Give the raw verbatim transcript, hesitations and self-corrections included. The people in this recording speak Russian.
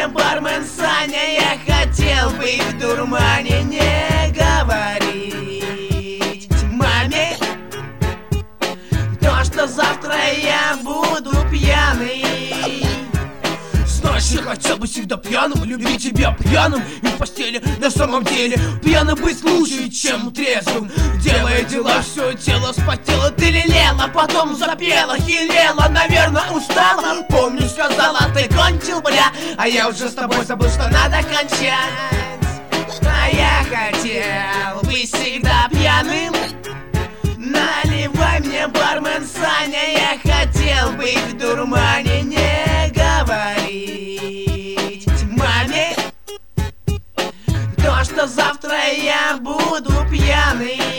бармен Саня, я хотел бы в дурмане не говорить маме то, что завтра я буду пьяный. Знаешь, я хотел бы всегда пьяным, любить тебя пьяным и в постели. На самом деле пьяным быть лучше, чем трезвым. Делая дела, все тело спотело. Ты лелела, потом запела, хилела, наверное, устала. Помню, сказала, ты кончил, бля, а я уже с тобой забыл, что надо кончать. А я хотел быть всегда пьяным. Наливай мне, бармен Саня, я хотел быть в дурмане не говорить маме то, что завтра я буду пьяный.